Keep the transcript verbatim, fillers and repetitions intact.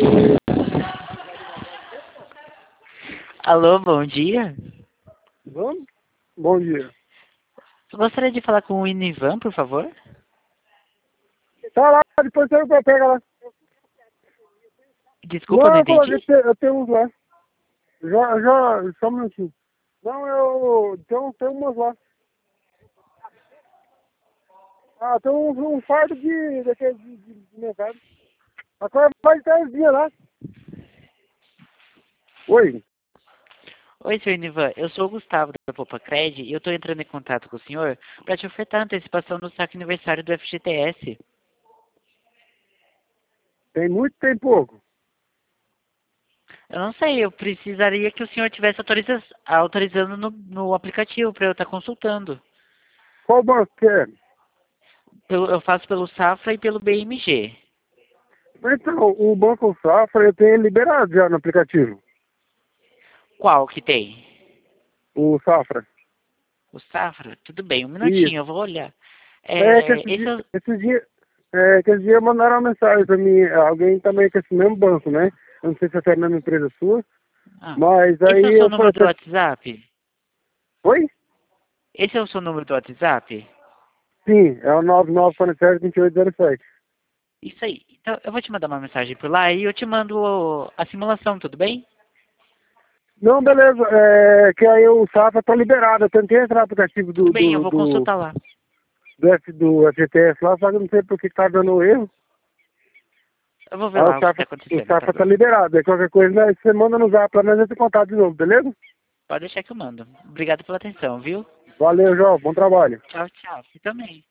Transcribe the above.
Alô, bom dia. Vamos? Bom dia. Eu gostaria de falar com o Inivan, por favor. Tá lá, depois você pega lá. Desculpa, Não, não eu, falei, entendi. eu tenho uns lá. Já, já, só um minutinho. Não, eu tenho, tenho umas lá. Ah, tem um, um fardo de, daquele de, de, de mercado. Agora vai dez dias lá. Oi. Oi, senhor Inivan. Eu sou o Gustavo da Popacred e eu estou entrando em contato com o senhor para te ofertar antecipação no saque aniversário do F G T S. Tem muito, tem pouco. Eu não sei, eu precisaria que o senhor tivesse autoriza autorizando no, no aplicativo para eu estar consultando. Qual banco que é? Eu, eu faço pelo Safra e pelo B M G. Então, o Banco Safra eu tenho liberado já no aplicativo. Qual que tem? O Safra. O Safra? Tudo bem, um minutinho, Isso. eu vou olhar. É que É, esses esse é dias, o... esses dias, é, que esses dias mandaram uma mensagem pra mim, alguém também com esse mesmo banco, né? Eu não sei se é a mesma empresa sua, Ah, mas esse é o aí seu eu número falei, do WhatsApp? oi? Esse é o seu número do WhatsApp? Sim, é o nove nove quatro sete, dois oito zero sete. Isso aí. Então, eu vou te mandar uma mensagem por lá e eu te mando o- a simulação, tudo bem? Não, beleza, é que aí o Safra tá liberado, eu tentei entrar no aplicativo Tudo do, bem, eu do, vou do, consultar lá. do, F, do F G T S lá, só que eu não sei por que tá dando erro. Eu vou ver Aí o lá o que está Safra, o acontecendo, não tem Safra tá problema. liberado, aí qualquer coisa, né, você manda no zap pra nós entrar em contato de novo, beleza? Pode deixar que eu mando. Obrigado pela atenção, viu? Valeu, João, bom trabalho. Tchau, tchau. Você também.